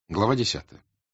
Глава 10.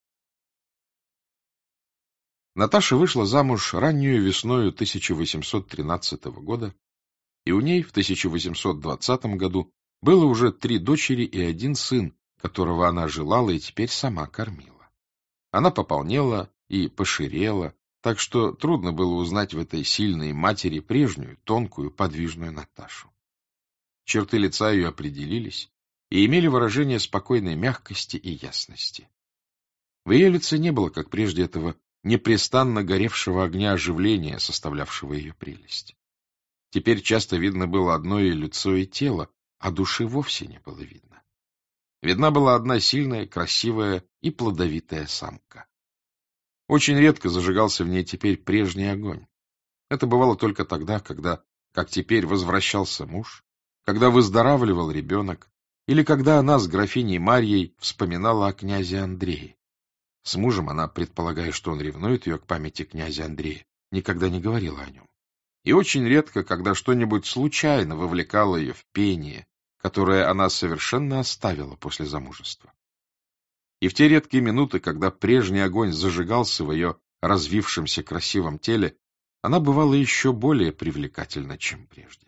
Наташа вышла замуж раннюю весною 1813 года, и у ней в 1820 году было уже 3 дочери и 1 сын, которого она желала и теперь сама кормила. Она пополнела и поширела, так что трудно было узнать в этой сильной матери прежнюю, тонкую, подвижную Наташу. Черты лица ее определились и имели выражение спокойной мягкости и ясности. В ее лице не было, как прежде, этого непрестанно горевшего огня оживления, составлявшего ее прелесть. Теперь часто видно было одно ее лицо и тело, а души вовсе не было видно. Видна была одна сильная, красивая и плодовитая самка. Очень редко зажигался в ней теперь прежний огонь. Это бывало только тогда, когда, как теперь, возвращался муж, когда выздоравливал ребенок, или когда она с графиней Марьей вспоминала о князе Андрее. С мужем она, предполагая, что он ревнует ее к памяти князя Андрея, никогда не говорила о нем. И очень редко, когда что-нибудь случайно вовлекало ее в пение, которое она совершенно оставила после замужества. И в те редкие минуты, когда прежний огонь зажигался в ее развившемся красивом теле, она бывала еще более привлекательна, чем прежде.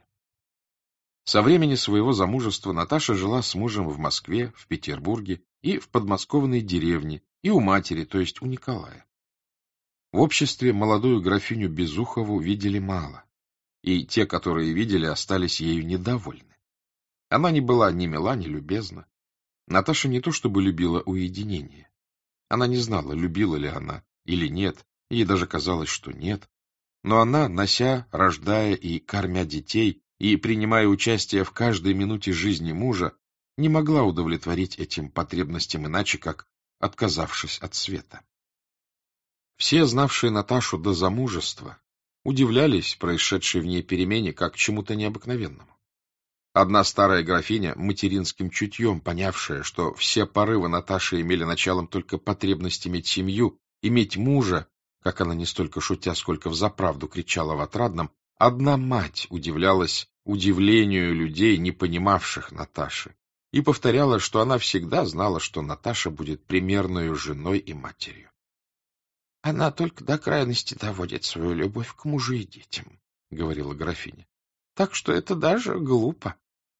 Со времени своего замужества Наташа жила с мужем в Москве, в Петербурге и в подмосковной деревне, и у матери, то есть у Николая. В обществе молодую графиню Безухову видели мало, и те, которые видели, остались ею недовольны. Она не была ни мила, ни любезна. Наташа не то чтобы любила уединение. Она не знала, любила ли она или нет, ей даже казалось, что нет. Но она, нося, рождая и кормя детей, и принимая участие в каждой минуте жизни мужа, не могла удовлетворить этим потребностям иначе, как отказавшись от света. Все, знавшие Наташу до замужества, удивлялись происшедшей в ней перемене как чему-то необыкновенному. Одна старая графиня, материнским чутьем понявшая, что все порывы Наташи имели началом только потребность иметь семью, иметь мужа, как она не столько шутя, сколько взаправду кричала в отрадном, одна мать удивлялась удивлению людей, не понимавших Наташи, и повторяла, что она всегда знала, что Наташа будет примерною женой и матерью. — Она только до крайности доводит свою любовь к мужу и детям, — говорила графиня. — Так что это даже глупо.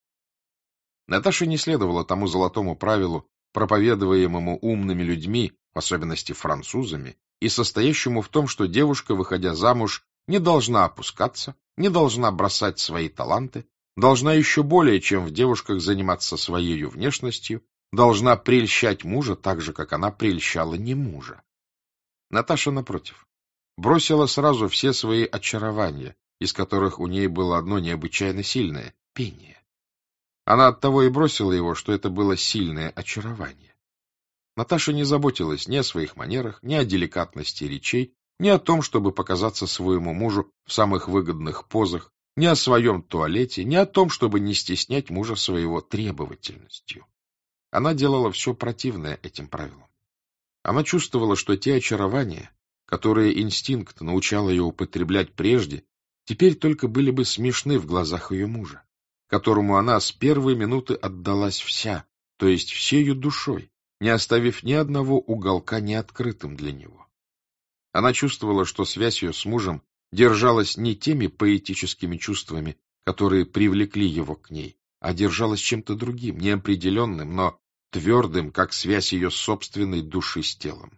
Наташе не следовало тому золотому правилу, проповедуемому умными людьми, в особенности французами, и состоящему в том, что девушка, выходя замуж, не должна опускаться, не должна бросать свои таланты, должна еще более, чем в девушках, заниматься своей внешностью, должна прельщать мужа так же, как она прельщала не мужа. Наташа, напротив, бросила сразу все свои очарования, из которых у ней было одно необычайно сильное — пение. Она оттого и бросила его, что это было сильное очарование. Наташа не заботилась ни о своих манерах, ни о деликатности речей, ни о том, чтобы показаться своему мужу в самых выгодных позах, ни о своем туалете, ни о том, чтобы не стеснять мужа своего требовательностью. Она делала все противное этим правилам. Она чувствовала, что те очарования, которые инстинкт научал ее употреблять прежде, теперь только были бы смешны в глазах ее мужа, которому она с первой минуты отдалась вся, то есть всею душой, не оставив ни одного уголка неоткрытым для него. Она чувствовала, что связь ее с мужем держалась не теми поэтическими чувствами, которые привлекли его к ней, а держалась чем-то другим, неопределенным, но твердым, как связь ее собственной души с телом.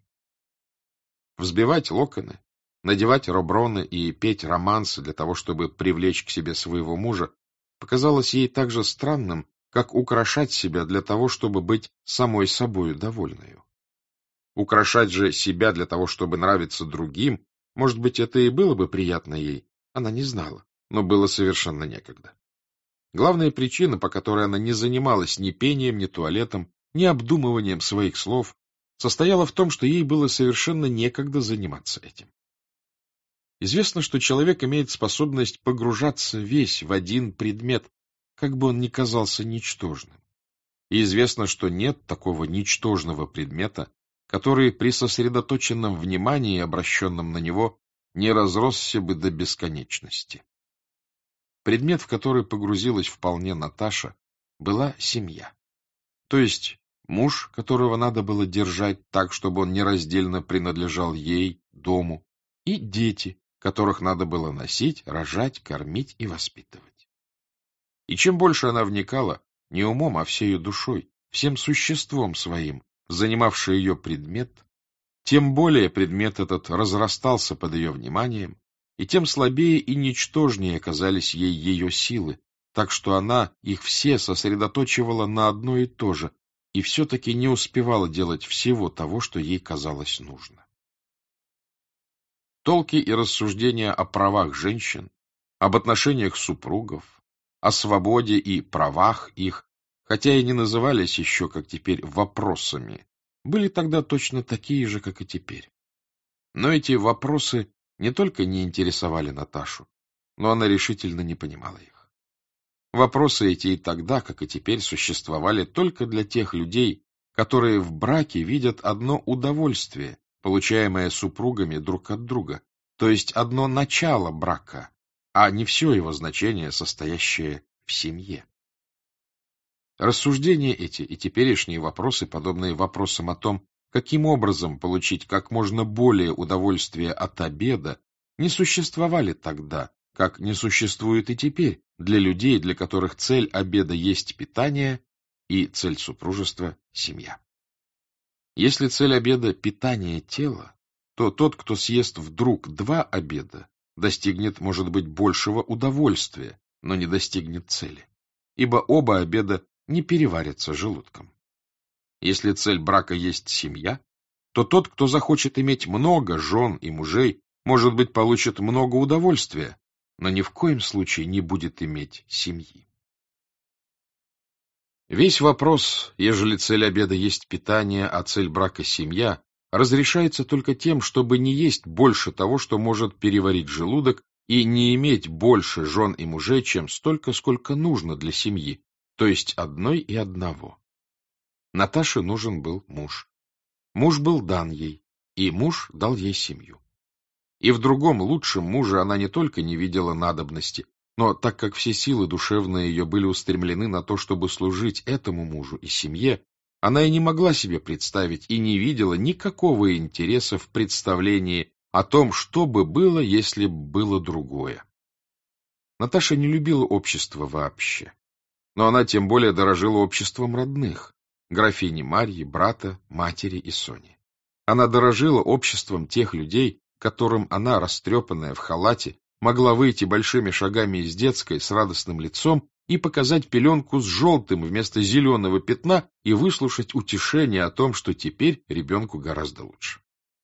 Взбивать локоны, надевать роброны и петь романсы для того, чтобы привлечь к себе своего мужа, показалось ей так же странным, как украшать себя для того, чтобы быть самой собою довольною. Украшать же себя для того, чтобы нравиться другим, может быть, это и было бы приятно ей, она не знала, но было совершенно некогда. Главная причина, по которой она не занималась ни пением, ни туалетом, ни обдумыванием своих слов, состояла в том, что ей было совершенно некогда заниматься этим. Известно, что человек имеет способность погружаться весь в один предмет, как бы он ни казался ничтожным. И известно, что нет такого ничтожного предмета, который при сосредоточенном внимании, обращенном на него, не разросся бы до бесконечности. Предмет, в который погрузилась вполне Наташа, была семья. То есть муж, которого надо было держать так, чтобы он нераздельно принадлежал ей, дому, и дети, которых надо было носить, рожать, кормить и воспитывать. И чем больше она вникала, не умом, а всею душой, всем существом своим, занимавший ее предмет, тем более предмет этот разрастался под ее вниманием, и тем слабее и ничтожнее оказались ей ее силы, так что она их все сосредоточивала на одно и то же, и все-таки не успевала делать всего того, что ей казалось нужно. Толки и рассуждения о правах женщин, об отношениях супругов, о свободе и правах их, хотя и не назывались еще, как теперь, вопросами, были тогда точно такие же, как и теперь. Но эти вопросы не только не интересовали Наташу, но она решительно не понимала их. Вопросы эти и тогда, как и теперь, существовали только для тех людей, которые в браке видят одно удовольствие, получаемое супругами друг от друга, то есть одно начало брака, а не все его значение, состоящее в семье. Рассуждения эти и теперешние вопросы, подобные вопросам о том, каким образом получить как можно более удовольствия от обеда, не существовали тогда, как не существует и теперь для людей, для которых цель обеда есть питание и цель супружества – семья. Если цель обеда – питание тела, то тот, кто съест вдруг 2 обеда, достигнет, может быть, большего удовольствия, но не достигнет цели, ибо оба обеда не переварятся желудком. Если цель брака есть семья, то тот, кто захочет иметь много жен и мужей, может быть, получит много удовольствия, но ни в коем случае не будет иметь семьи. Весь вопрос, ежели цель обеда есть питание, а цель брака семья, разрешается только тем, чтобы не есть больше того, что может переварить желудок, и не иметь больше жен и мужей, чем столько, сколько нужно для семьи, то есть одной и одного. Наташе нужен был муж. Муж был дан ей, и муж дал ей семью. И в другом, лучшем муже она не только не видела надобности, но так как все силы душевные ее были устремлены на то, чтобы служить этому мужу и семье, она и не могла себе представить и не видела никакого интереса в представлении о том, что бы было, если бы было другое. Наташа не любила общество вообще, но она тем более дорожила обществом родных, графини Марьи, брата, матери и Сони. Она дорожила обществом тех людей, которым она, растрепанная в халате, могла выйти большими шагами из детской с радостным лицом и показать пеленку с желтым вместо зеленого пятна и выслушать утешение о том, что теперь ребенку гораздо лучше.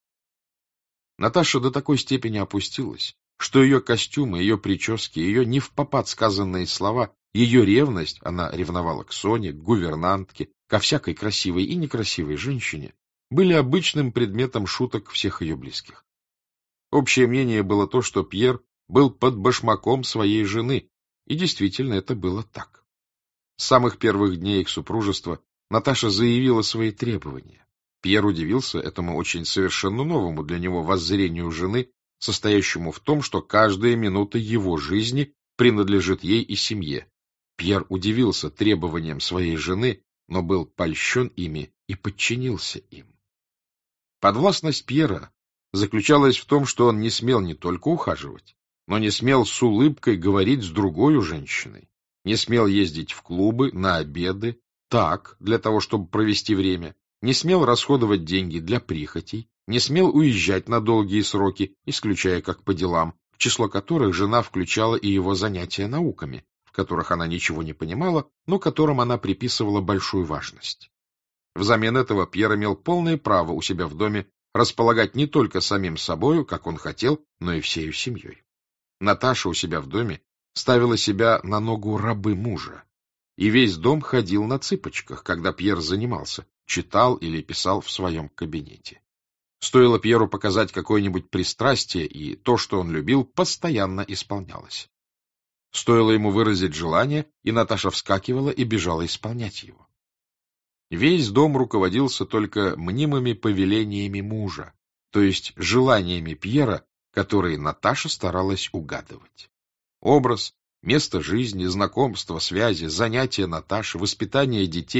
Наташа до такой степени опустилась, что ее костюмы, ее прически, ее невпопад сказанные слова, ее ревность, она ревновала к Соне, к гувернантке, ко всякой красивой и некрасивой женщине, были обычным предметом шуток всех ее близких. Общее мнение было то, что Пьер был под башмаком своей жены, и действительно это было так. С самых первых дней их супружества Наташа заявила свои требования. Пьер удивился этому очень совершенно новому для него воззрению жены, состоящему в том, что каждая минута его жизни принадлежит ей и семье. Пьер удивился требованиям своей жены, но был польщен ими и подчинился им. Подвластность Пьера заключалась в том, что он не смел не только ухаживать, но не смел с улыбкой говорить с другой женщиной, не смел ездить в клубы, на обеды, так, для того, чтобы провести время, не смел расходовать деньги для прихотей, не смел уезжать на долгие сроки, исключая как по делам, в число которых жена включала и его занятия науками, в которых она ничего не понимала, но которым она приписывала большую важность. Взамен этого Пьер имел полное право у себя в доме располагать не только самим собою, как он хотел, но и всею семьей. Наташа у себя в доме ставила себя на ногу рабы мужа, и весь дом ходил на цыпочках, когда Пьер занимался, читал или писал в своем кабинете. Стоило Пьеру показать какое-нибудь пристрастие, и то, что он любил, постоянно исполнялось. Стоило ему выразить желание, и Наташа вскакивала и бежала исполнять его. Весь дом руководился только мнимыми повелениями мужа, то есть желаниями Пьера, которые Наташа старалась угадывать. Образ, место жизни, знакомства, связи, занятия Наташи, воспитание детей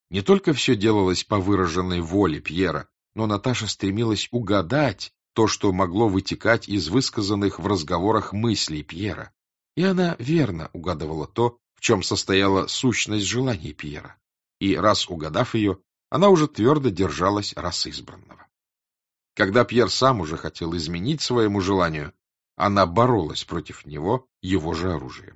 Не только все делалось по выраженной воле Пьера, но Наташа стремилась угадать то, что могло вытекать из высказанных в разговорах мыслей Пьера. И она верно угадывала то, в чем состояла сущность желаний Пьера. И раз угадав ее, она уже твердо держалась раз избранного. Когда Пьер сам уже хотел изменить своему желанию, она боролась против него его же оружием.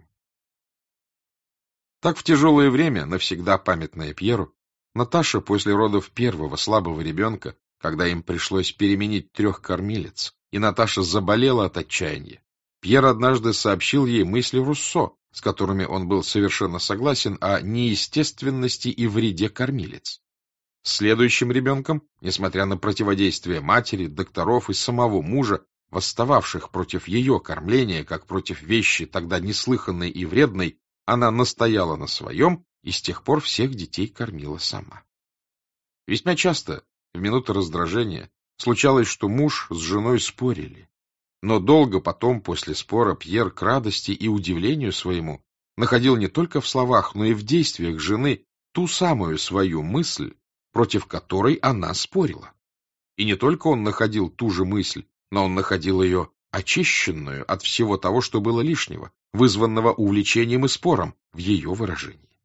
Так в тяжелое время, навсегда памятное Пьеру, Наташа после родов первого слабого ребенка, когда им пришлось переменить 3 кормилиц, и Наташа заболела от отчаяния, Пьер однажды сообщил ей мысли Руссо, с которыми он был совершенно согласен, о неестественности и вреде кормилиц. Следующим ребенком, несмотря на противодействие матери, докторов и самого мужа, восстававших против ее кормления, как против вещи тогда неслыханной и вредной, она настояла на своем и с тех пор всех детей кормила сама. Весьма часто, в минуты раздражения, случалось, что муж с женой спорили, но долго потом, после спора, Пьер к радости и удивлению своему находил не только в словах, но и в действиях жены ту самую свою мысль, против которой она спорила. И не только он находил ту же мысль, но он находил ее очищенную от всего того, что было лишнего, вызванного увлечением и спором в ее выражении.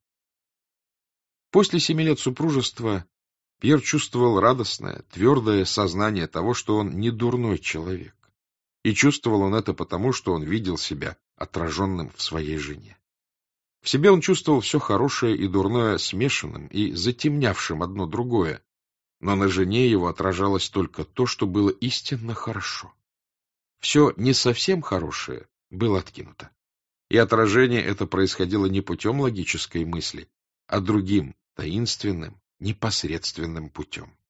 После 7 лет супружества Пьер чувствовал радостное, твердое сознание того, что он не дурной человек. И чувствовал он это потому, что он видел себя отраженным в своей жене. В себе он чувствовал все хорошее и дурное смешанным и затемнявшим одно другое, но на жене его отражалось только то, что было истинно хорошо. Все не совсем хорошее было откинуто. И отражение это происходило не путем логической мысли, а другим, таинственным, непосредственным путем.